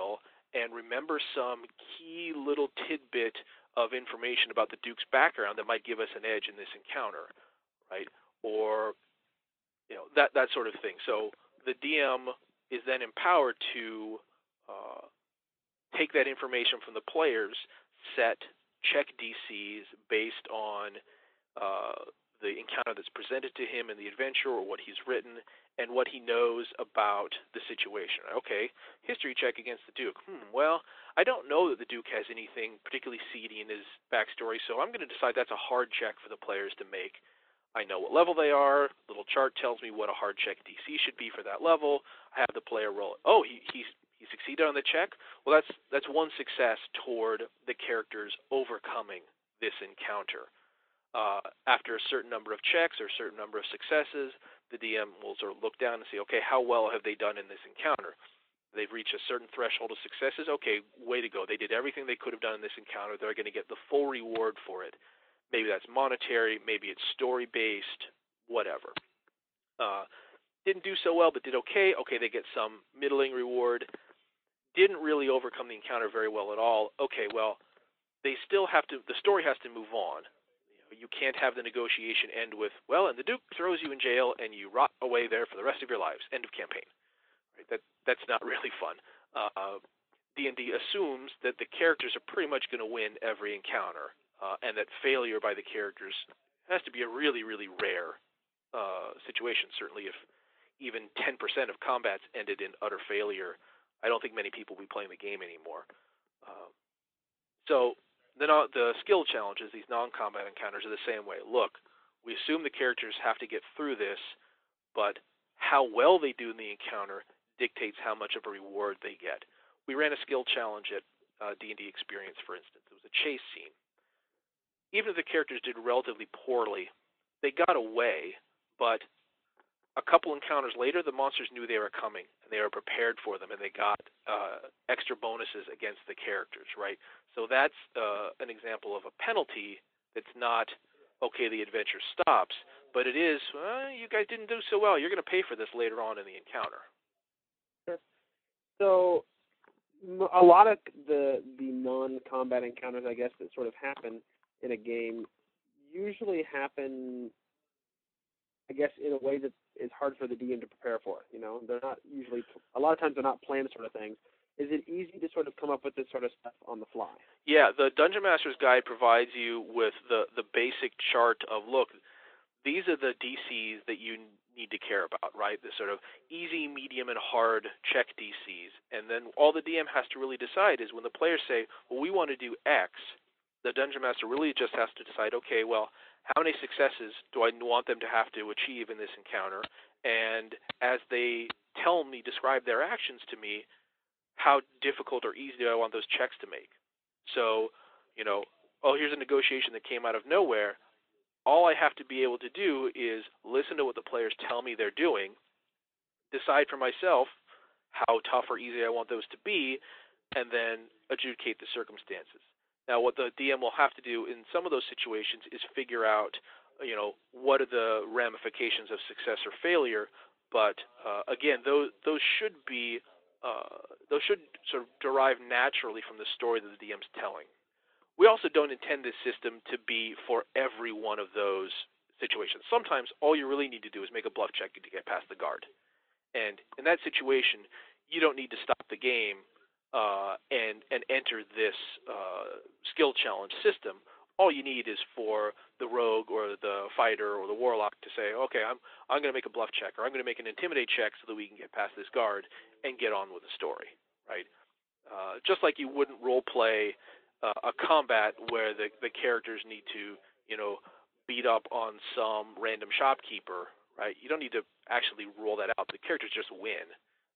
and remember some key little tidbit of information about the Duke's background that might give us an edge in this encounter, right? Or that sort of thing. So the DM is then empowered to take that information from the players, set check DCs based on the encounter that's presented to him in the adventure or what he's written and what he knows about the situation. Okay, history check against the Duke. Well, I don't know that the Duke has anything particularly seedy in his backstory, so I'm going to decide that's a hard check for the players to make. I know what level they are. Little chart tells me what a hard check DC should be for that level. I have the player roll. Oh, he succeeded on the check? Well, that's one success toward the characters overcoming this encounter. After a certain number of checks or a certain number of successes, the DM will sort of look down and say, okay, how well have they done in this encounter? They've reached a certain threshold of successes. Okay, way to go. They did everything they could have done in this encounter. They're going to get the full reward for it. Maybe that's monetary, maybe it's story-based, whatever. Didn't do so well, but did okay. Okay, they get some middling reward. Didn't really overcome the encounter very well at all. Okay, well, they still have to, the story has to move on. You can't have the negotiation end with, well, and the Duke throws you in jail and you rot away there for the rest of your lives. End of campaign. Right? That's not really fun. D&D assumes that the characters are pretty much going to win every encounter, and that failure by the characters has to be a really, really rare situation. Certainly if even 10% of combats ended in utter failure, I don't think many people will be playing the game anymore. So the skill challenges, these non-combat encounters, are the same way. Look, we assume the characters have to get through this, but how well they do in the encounter dictates how much of a reward they get. We ran a skill challenge at D&D Experience, for instance. It was a chase scene. Even if the characters did relatively poorly, they got away, but a couple encounters later, the monsters knew they were coming, and they were prepared for them, and they got extra bonuses against the characters, right? So that's an example of a penalty that's not, okay, the adventure stops, but it is, you guys didn't do so well. You're going to pay for this later on in the encounter. So a lot of the non-combat encounters, I guess, that sort of happen in a game usually happen, I guess, in a way that is hard for the DM to prepare for. They're not usually, a lot of times they're not planned sort of things. Is it easy to sort of come up with this sort of stuff on the fly? Yeah, the Dungeon Master's Guide provides you with the basic chart of, look, these are the DCs that you need to care about, right? The sort of easy, medium, and hard check DCs. And then all the DM has to really decide is when the players say, well, we want to do X, the Dungeon Master really just has to decide, okay, well, how many successes do I want them to have to achieve in this encounter? And as they describe their actions to me, how difficult or easy do I want those checks to make? So, here's a negotiation that came out of nowhere. All I have to be able to do is listen to what the players tell me they're doing, decide for myself how tough or easy I want those to be, and then adjudicate the circumstances. Now, what the DM will have to do in some of those situations is figure out, what are the ramifications of success or failure. But again, those should sort of derive naturally from the story that the DM's telling. We also don't intend this system to be for every one of those situations. Sometimes all you really need to do is make a bluff check to get past the guard. And in that situation, you don't need to stop the game and enter this skill challenge system. All you need is for the rogue or the fighter or the warlock to say, okay, I'm going to make a bluff check, or I'm going to make an intimidate check so that we can get past this guard and get on with the story, right? Just like you wouldn't role play a combat where the characters need to, beat up on some random shopkeeper, right? You don't need to actually roll that out. The characters just win.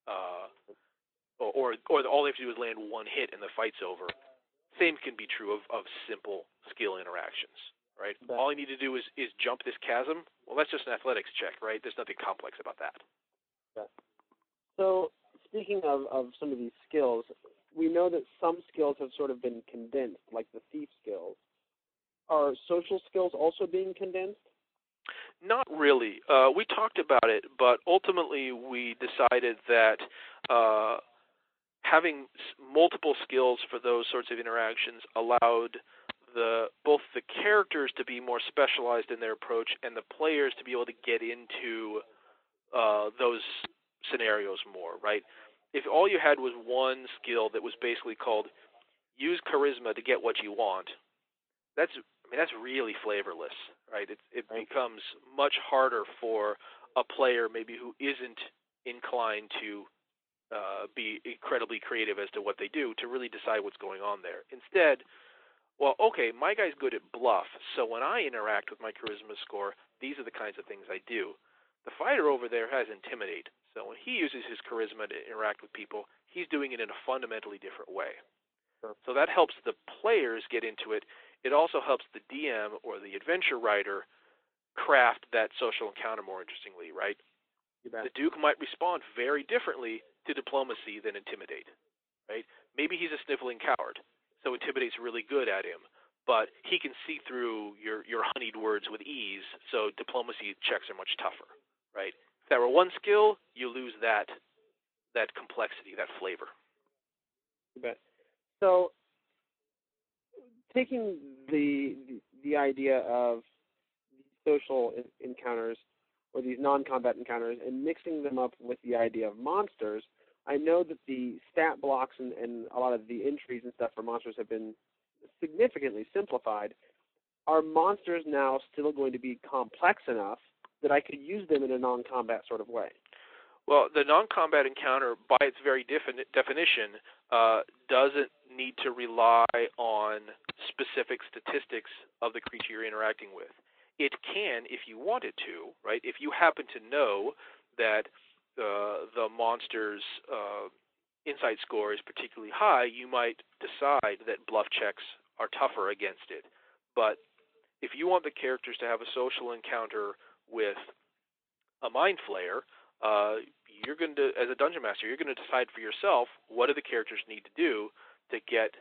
Or all they have to do is land one hit and the fight's over. Same can be true of simple skill interactions, right? But all you need to do is jump this chasm. Well, that's just an athletics check, right? There's nothing complex about that. Yeah. So speaking of some of these skills, we know that some skills have sort of been condensed, like the thief skills. Are social skills also being condensed? Not really. We talked about it, but ultimately we decided that having multiple skills for those sorts of interactions allowed both the characters to be more specialized in their approach and the players to be able to get into those scenarios more, right? If all you had was one skill that was basically called use charisma to get what you want, that's really flavorless, right? It becomes much harder for a player maybe who isn't inclined to be incredibly creative as to what they do to really decide what's going on there. Instead, well, okay, my guy's good at bluff, so when I interact with my charisma score, these are the kinds of things I do. The fighter over there has intimidate, so when he uses his charisma to interact with people, he's doing it in a fundamentally different way. Sure. So that helps the players get into it. It also helps the DM or the adventure writer craft that social encounter more interestingly, right? The Duke might respond very differently to diplomacy than intimidate, right? Maybe he's a sniveling coward, so intimidate's really good at him, but he can see through your honeyed words with ease, so diplomacy checks are much tougher, right? If that were one skill, you lose that complexity, that flavor. You bet. So, taking the idea of social encounters or these non-combat encounters and mixing them up with the idea of monsters, I know that the stat blocks and a lot of the entries and stuff for monsters have been significantly simplified. Are monsters now still going to be complex enough that I could use them in a non-combat sort of way? Well, the non-combat encounter, by its very definition, doesn't need to rely on specific statistics of the creature you're interacting with. It can, if you want it to, right? If you happen to know that the monster's insight score is particularly high, you might decide that bluff checks are tougher against it. But if you want the characters to have a social encounter with a mind flayer, you're going to, as a dungeon master, you're going to decide for yourself what do the characters need to do to get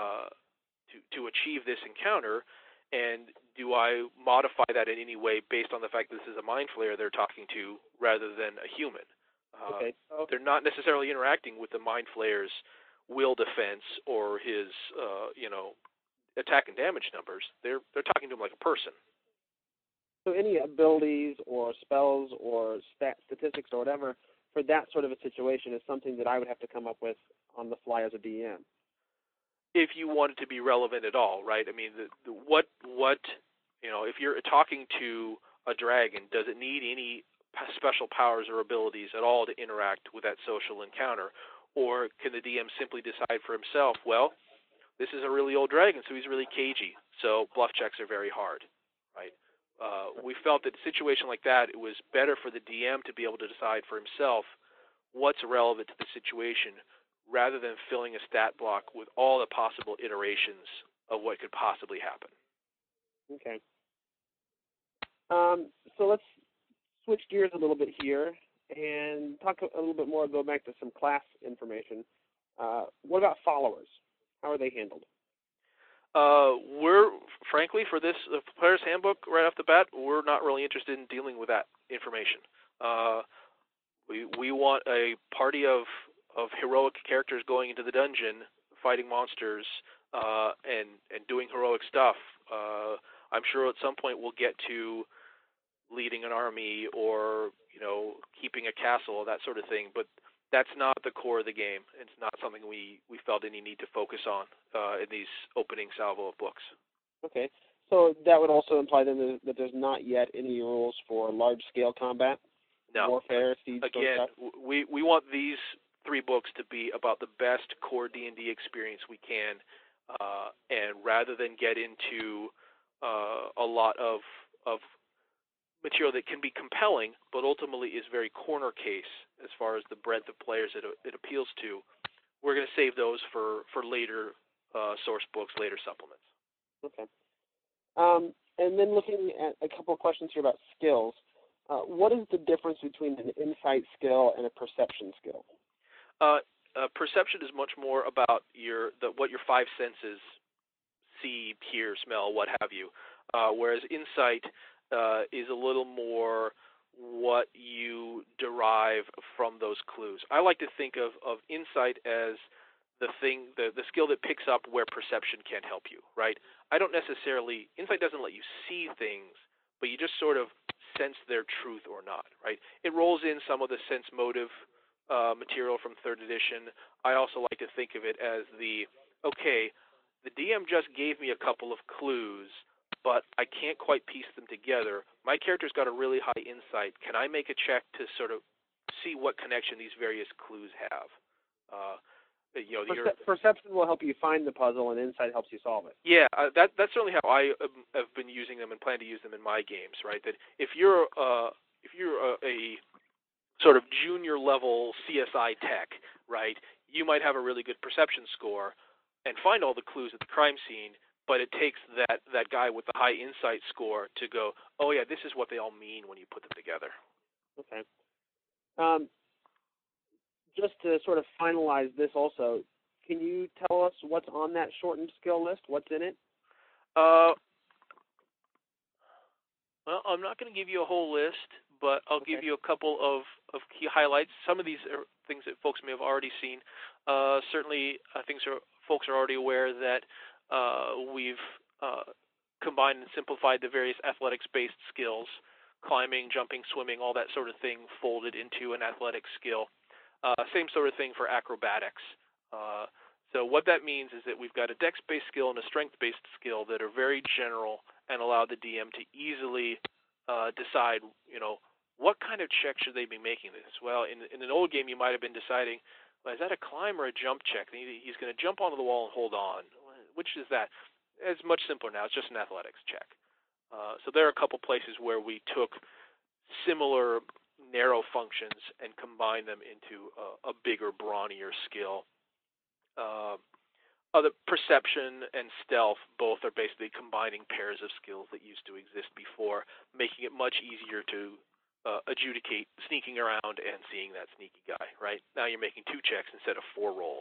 to achieve this encounter, and do I modify that in any way based on the fact that this is a mind flayer they're talking to rather than a human? Okay. They're not necessarily interacting with the mind flayer's will defense or his attack and damage numbers. They're talking to him like a person. So any abilities or spells or statistics or whatever for that sort of a situation is something that I would have to come up with on the fly as a DM. If you want it to be relevant at all, right? I mean, if you're talking to a dragon, does it need any special powers or abilities at all to interact with that social encounter? Or can the DM simply decide for himself, well, this is a really old dragon, so he's really cagey, so bluff checks are very hard, right? We felt that in a situation like that, it was better for the DM to be able to decide for himself what's relevant to the situation rather than filling a stat block with all the possible iterations of what could possibly happen. Okay. So let's switch gears a little bit here and talk a little bit more, go back to some class information. What about followers? How are they handled? We're, frankly, for this player's handbook right off the bat, we're not really interested in dealing with that information. We want a party of heroic characters going into the dungeon, fighting monsters, and doing heroic stuff. I'm sure at some point we'll get to leading an army or keeping a castle, that sort of thing, but that's not the core of the game. It's not something we felt any need to focus on in these opening salvo of books. Okay. So that would also imply then that there's not yet any rules for large-scale combat? No. Warfare, siege, again, we want these 3 books to be about the best core D&D experience we can, and rather than get into a lot of material that can be compelling, but ultimately is very corner case as far as the breadth of players it appeals to, we're going to save those for later source books, later supplements. Okay. And then looking at a couple of questions here about skills, what is the difference between an insight skill and a perception skill? Perception is much more about what your 5 senses see, hear, smell, what have you, whereas insight is a little more what you derive from those clues. I like to think of insight as the skill that picks up where perception can't help you, right? Insight doesn't let you see things, but you just sort of sense their truth or not, right? It rolls in some of the sense motive material from 3rd edition. I also like to think of it as the DM just gave me a couple of clues, but I can't quite piece them together. My character's got a really high insight. Can I make a check to sort of see what connection these various clues have? Perception will help you find the puzzle, and insight helps you solve it. Yeah, that's certainly how I have been using them and plan to use them in my games. Right, that if you're a sort of junior level CSI tech, right, you might have a really good perception score and find all the clues at the crime scene, but it takes that guy with the high insight score to go, oh yeah, this is what they all mean when you put them together. Okay. Just to sort of finalize this also, can you tell us what's on that shortened skill list? What's in it? Well, I'm not going to give you a whole list, but I'll give you a couple of key highlights. Some of these are things that folks may have already seen. Certainly, folks are already aware that we've combined and simplified the various athletics-based skills, climbing, jumping, swimming, all that sort of thing folded into an athletic skill. Same sort of thing for acrobatics. So what that means is that we've got a dex-based skill and a strength-based skill that are very general and allow the DM to easily decide, what kind of check should they be making this? Well, in an old game, you might have been deciding, well, is that a climb or a jump check? He's going to jump onto the wall and hold on. Which is that? It's much simpler now. It's just an athletics check. So there are a couple places where we took similar narrow functions and combine them into a bigger, brawnier skill. Other perception and stealth both are basically combining pairs of skills that used to exist before, making it much easier to adjudicate sneaking around and seeing that sneaky guy. Right now, you're making 2 checks instead of 4 rolls.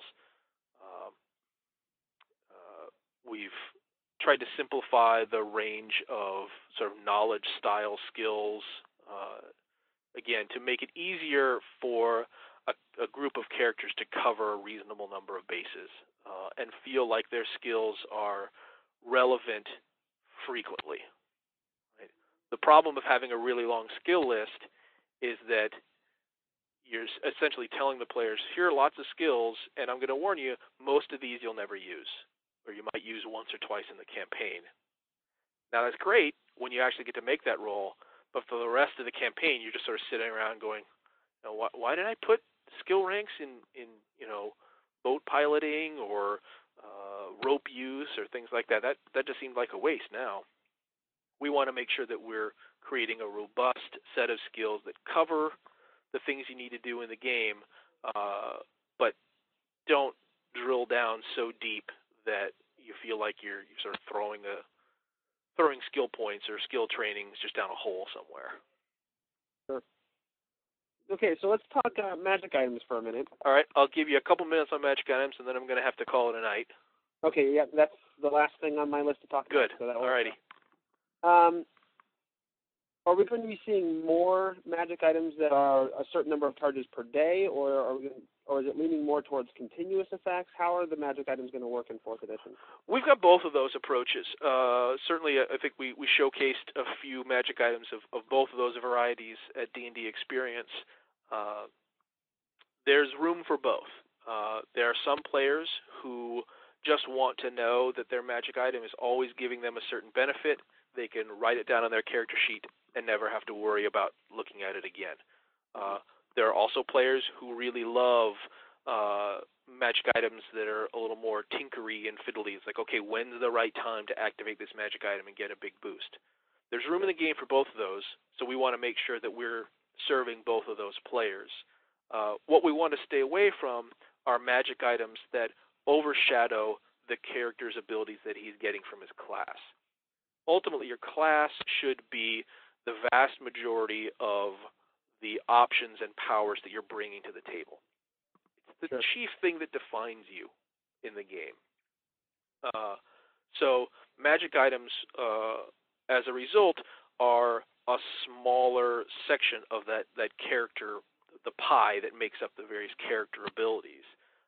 We've tried to simplify the range of sort of knowledge style skills. Again, to make it easier for a group of characters to cover a reasonable number of bases and feel like their skills are relevant frequently. Right? The problem of having a really long skill list is that you're essentially telling the players, here are lots of skills, and I'm going to warn you, most of these you'll never use, or you might use once or twice in the campaign. Now, that's great when you actually get to make that roll, but for the rest of the campaign, you're just sort of sitting around going, why did I put skill ranks in boat piloting or rope use or things like that? That just seemed like a waste now. We want to make sure that we're creating a robust set of skills that cover the things you need to do in the game, but don't drill down so deep that you feel like you're sort of throwing skill points or skill trainings just down a hole somewhere. Sure. Okay, so let's talk magic items for a minute. All right, I'll give you a couple minutes on magic items, and then I'm going to have to call it a night. Okay, yeah, that's the last thing on my list to talk Good. about. Good, all righty. Are we going to be seeing more magic items that are a certain number of charges per day, or is it leaning more towards continuous effects? How are the magic items going to work in 4th edition? We've got both of those approaches. Certainly, I think we showcased a few magic items of both of those varieties at D&D Experience. There's room for both. There are some players who just want to know that their magic item is always giving them a certain benefit. They can write it down on their character sheet and never have to worry about looking at it again. There are also players who really love magic items that are a little more tinkery and fiddly. It's like, okay, when's the right time to activate this magic item and get a big boost? There's room in the game for both of those, so we want to make sure that we're serving both of those players. What we want to stay away from are magic items that overshadow the character's abilities that he's getting from his class. Ultimately, your class should be the vast majority of the options and powers that you're bringing to the table. It's the chief thing that defines you in the game. So magic items, as a result, are a smaller section of that character, the pie that makes up the various character abilities.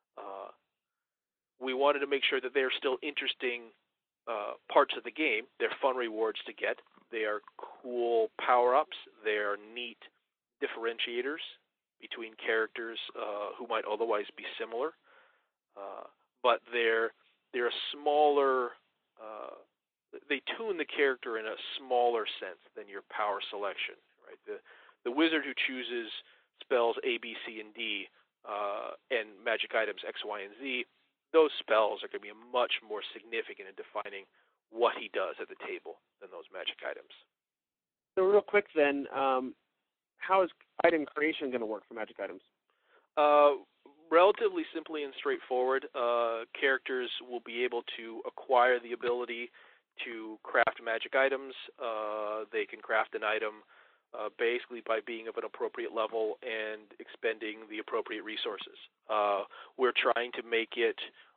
We wanted to make sure that they're still interesting parts of the game. They're fun rewards to get. They are cool power-ups. They are neat differentiators between characters who might otherwise be similar. But they're a smaller. They tune the character in a smaller sense than your power selection. Right. The wizard who chooses spells A, B, C, and D, and magic items X, Y, and Z. Those spells are going to be much more significant in defining what he does at the table than those magic items. So real quick then, how is item creation going to work for magic items? Relatively simply and straightforward. Characters will be able to acquire the ability to craft magic items. They can craft an item basically by being of an appropriate level and expending the appropriate resources. We're trying to make it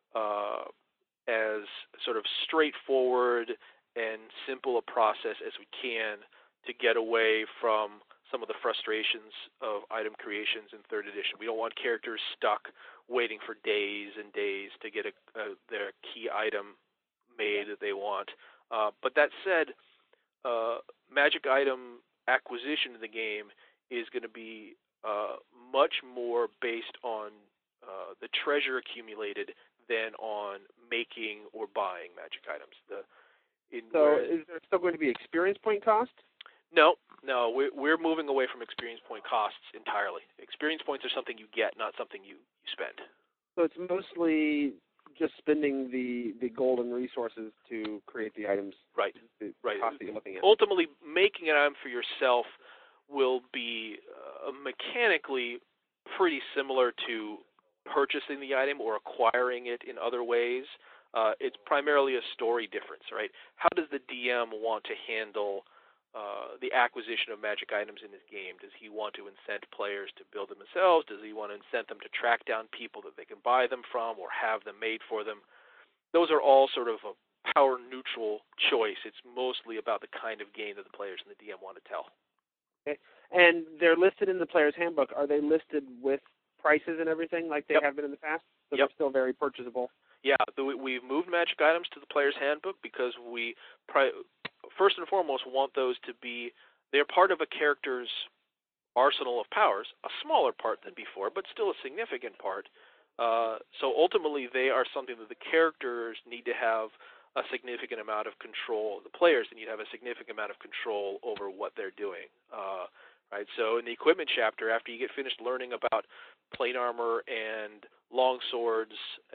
as sort of straightforward and simple a process as we can to get away from some of the frustrations of item creations in 3rd edition. We don't want characters stuck waiting for days and days to get their key item made that they want. But that said, magic item acquisition in the game is going to be much more based on the treasure accumulated than on making or buying magic items. Is there still going to be experience point cost? No, we're moving away from experience point costs entirely. Experience points are something you get, not something you spend. So it's mostly just spending the golden resources to create the items. Right. The right. cost that you're looking at. Ultimately, making an item for yourself will be mechanically pretty similar to purchasing the item or acquiring it in other ways. It's primarily a story difference, right? How does the DM want to handle the acquisition of magic items in his game? Does he want to incent players to build them themselves? Does he want to incent them to track down people that they can buy them from or have them made for them? Those are all sort of a power-neutral choice. It's mostly about the kind of game that the players and the DM want to tell. Okay. And they're listed in the player's handbook. Are they listed with prices and everything like they have been in the past? So they're still very purchasable? Yeah, we've moved magic items to the player's handbook because we first and foremost want those to be, they're part of a character's arsenal of powers, a smaller part than before, but still a significant part. So ultimately they are something that the characters need to have a significant amount of control. The players need to have a significant amount of control over what they're doing. Right. So in the equipment chapter, after you get finished learning about plate armor and long swords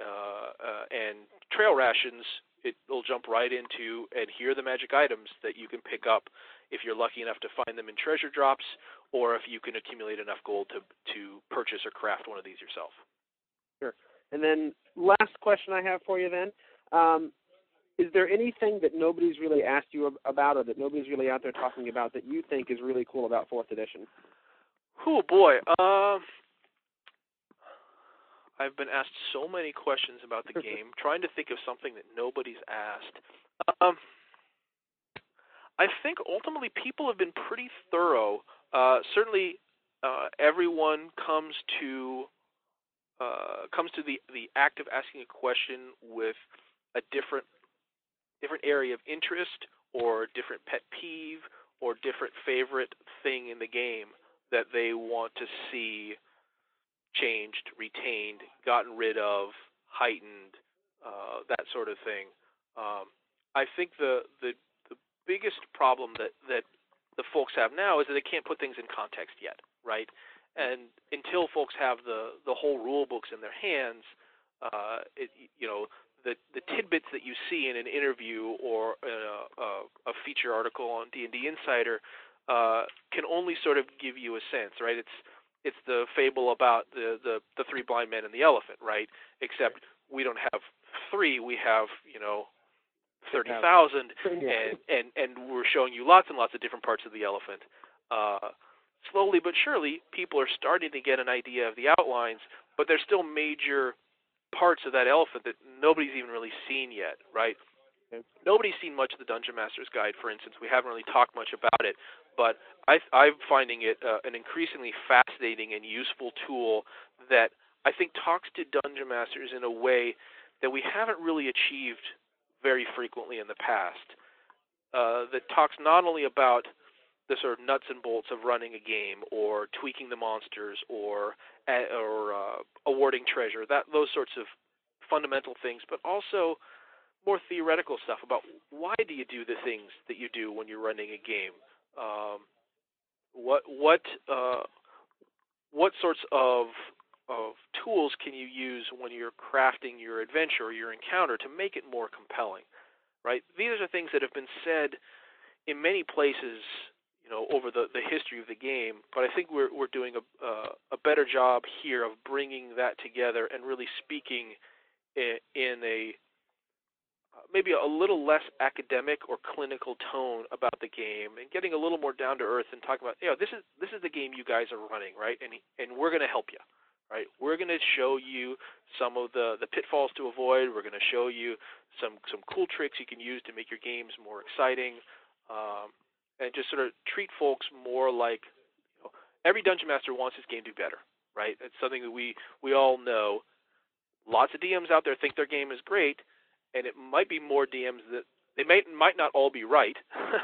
and trail rations, it'll jump right into, and here are the magic items that you can pick up if you're lucky enough to find them in treasure drops, or if you can accumulate enough gold to purchase or craft one of these yourself. Sure. And then last question I have for you then. Is there anything that nobody's really asked you about or that nobody's really out there talking about that you think is really cool about 4th edition? Oh, boy. I've been asked so many questions about the game, trying to think of something that nobody's asked. I think ultimately people have been pretty thorough. Certainly everyone comes to the act of asking a question with a different area of interest or different pet peeve or different favorite thing in the game that they want to see changed, retained, gotten rid of, heightened, that sort of thing. I think the biggest problem that the folks have now is that they can't put things in context yet, right? And until folks have the whole rule books in their hands, the tidbits that you see in an interview or a feature article on D&D Insider can only sort of give you a sense, right? It's the fable about the 3 blind men and the elephant, right? Except we don't have 3, we have 30,000, and we're showing you lots and lots of different parts of the elephant. Slowly but surely, people are starting to get an idea of the outlines, but there's still major parts of that elephant that nobody's even really seen yet, right? Okay. Nobody's seen much of the Dungeon Master's Guide, for instance. We haven't really talked much about it, but I'm finding it an increasingly fascinating and useful tool that I think talks to Dungeon Masters in a way that we haven't really achieved very frequently in the past. That talks not only about the sort of nuts and bolts of running a game, or tweaking the monsters, or awarding treasure, those sorts of fundamental things, but also more theoretical stuff about why do you do the things that you do when you're running a game. What sorts of tools can you use when you're crafting your adventure or your encounter to make it more compelling, right? These are things that have been said in many places, over the history of the game, but I think we're doing a better job here of bringing that together and really speaking in a maybe a little less academic or clinical tone about the game, and getting a little more down to earth and talking about, this is the game you guys are running, right? And we're going to help you, right? We're going to show you some of the pitfalls to avoid. We're going to show you some cool tricks you can use to make your games more exciting, and just sort of treat folks more like, every Dungeon Master wants his game to be better, right? It's something that we all know. Lots of DMs out there think their game is great, and it might be more DMs that they might not all be right,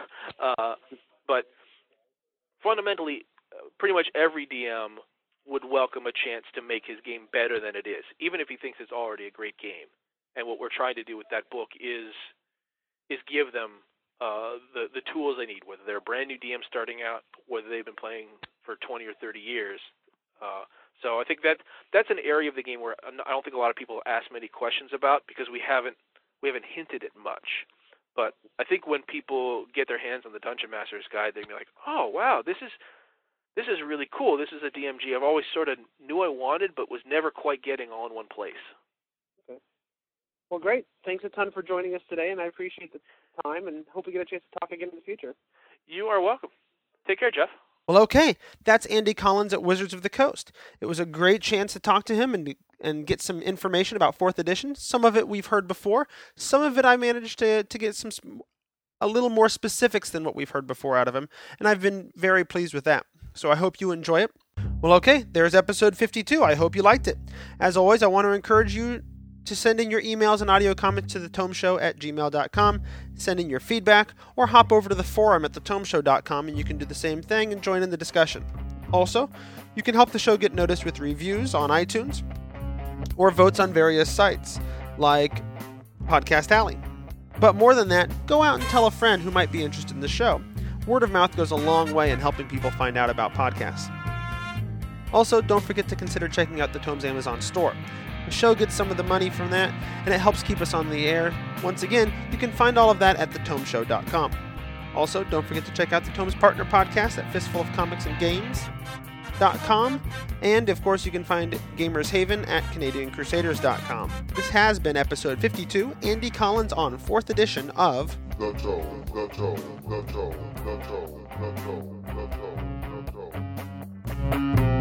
but fundamentally, pretty much every DM would welcome a chance to make his game better than it is, even if he thinks it's already a great game. And what we're trying to do with that book is give them the tools they need, whether they're a brand new DM starting out, whether they've been playing for 20 or 30 years. So I think that's an area of the game where I don't think a lot of people ask many questions about, because we haven't hinted at much. But I think when people get their hands on the Dungeon Master's Guide, they'll be like, oh, wow, this is really cool. This is a DMG I've always sort of knew I wanted, but was never quite getting all in one place. Okay. Well, great. Thanks a ton for joining us today, and I appreciate the time, and hope we get a chance to talk again in the future. You are welcome. Take care, Jeff. Well, okay. That's Andy Collins at Wizards of the Coast. It was a great chance to talk to him and get some information about 4th edition. Some of it we've heard before. Some of it I managed to get a little more specifics than what we've heard before out of him, and I've been very pleased with that. So I hope you enjoy it. Well, okay, there's episode 52. I hope you liked it. As always, I want to encourage you to send in your emails and audio comments to thetomeshow@gmail.com, send in your feedback, or hop over to the forum at thetomeshow.com and you can do the same thing and join in the discussion. Also, you can help the show get noticed with reviews on iTunes or votes on various sites like Podcast Alley. But more than that, go out and tell a friend who might be interested in the show. Word of mouth goes a long way in helping people find out about podcasts. Also, don't forget to consider checking out the Tome's Amazon store. The show gets some of the money from that, and it helps keep us on the air. Once again, you can find all of that at thetomeshow.com. Also, don't forget to check out the Tome's partner podcast at fistfulofcomicsandgames.com. And, of course, you can find Gamers Haven at CanadianCrusaders.com. This has been episode 52, Andy Collins on 4th edition of The Tome.